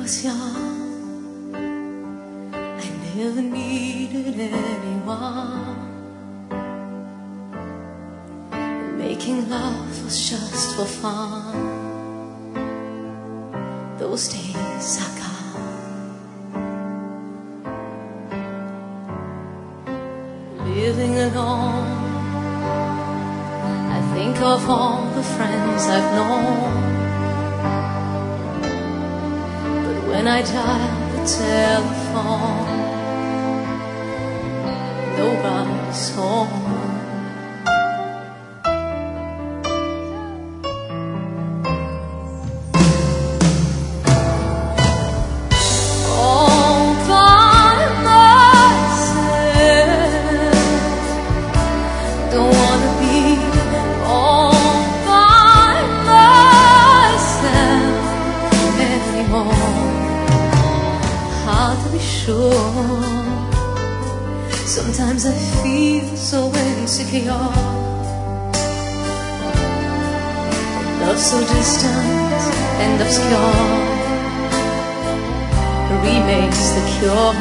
was young, I never needed anyone. Making love was just for fun. Those days are gone. Living alone, I think of all the friends I've known. When I dial the telephone, nobody's home. All by myself, don't wanna be all by myself anymore. Hard to be sure. Sometimes I feel so insecure. Love so distant and obscure remains the cure.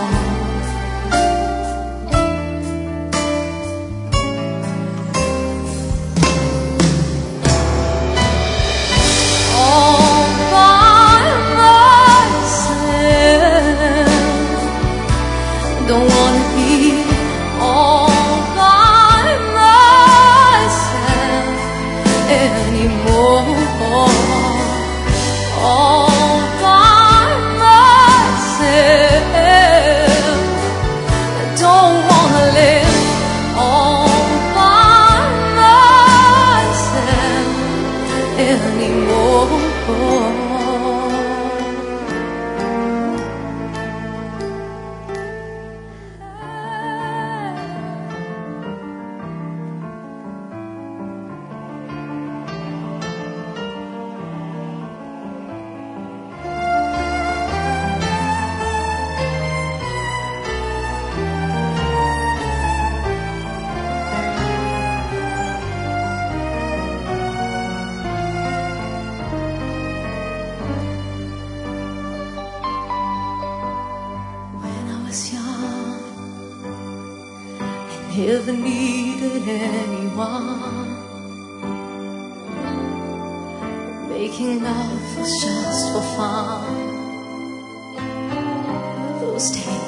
Don't wanna be all by myself anymore. All by myself. I don't wanna live all by myself anymore. Never needed anyone. Making love was just for fun. Those days